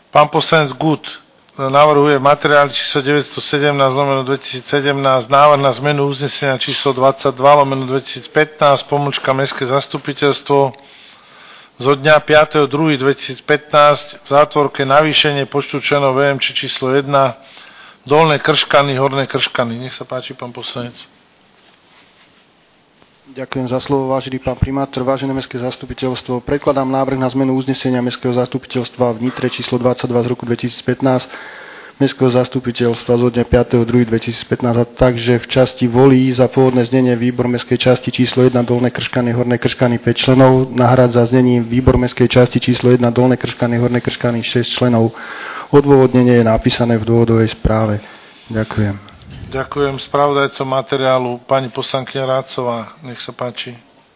Pán poslanec Gut navrhuje materiál číslo 917/2017 návrh na zmenu uznesenia číslo 22/2015 pomlčka Mestské zastupiteľstvo zo dňa 5.2.2015 v zátvorke navýšenie počtu členov VMČ číslo 1 Dolné Krškany, Horné Krškany. Nech sa páči, pán poslanec. Ďakujem za slovo, vážený pán primátor, vážené Mestské zastupiteľstvo. Predkladám návrh na zmenu uznesenia Mestského zastupiteľstva v Nitre číslo 22 z roku 2015 Mestského zastupiteľstva zo dňa 5.2.2015 a takže v časti volí za pôvodné znenie výbor Mestskej časti číslo 1 Dolné Krškany, Horné Krškany 5 členov, nahrádza znením výbor Mestskej časti číslo 1 Dolné Krškany, Horné Krškany 6 členov. Odôvodnenie je napísané v dôvodovej správe. Ďakujem. Ďakujem spravodajcom materiálu pani poslankyňa Rácová. Nech sa páči.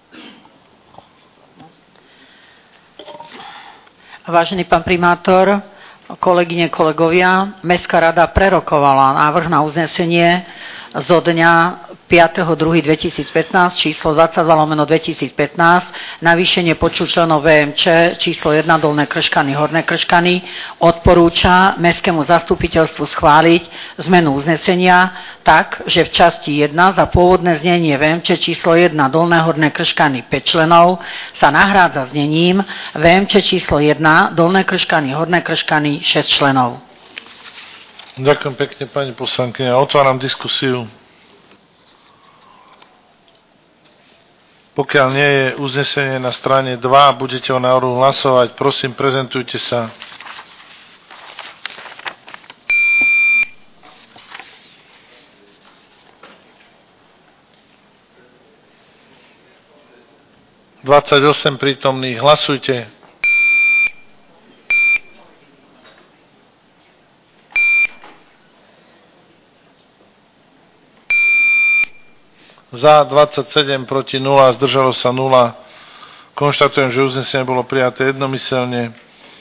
Vážený pán primátor, kolegyne, kolegovia, Mestská rada prerokovala návrh na uznesenie zo dňa 5.2.2015 číslo 22/2015 navýšenie počtu členov VMČ číslo 1 Dolné Krškany, Horné Krškany odporúča Mestskému zastupiteľstvu schváliť zmenu uznesenia tak, že v časti 1 za pôvodné znenie VMČ číslo 1 Dolné Horné Krškany 5 členov sa nahrádza znením VMČ číslo 1 Dolné Krškany, Horné Krškany 6 členov. Ďakujem pekne, pani poslankyňa. Otváram diskusiu. Pokiaľ nie je uznesenie na strane 2, budete o návrhu hlasovať. Prosím, prezentujte sa. (28 prítomných). Hlasujte. Za 27, proti 0, zdržalo sa 0. Konštatujem, že uznesenie bolo prijaté jednomyselne.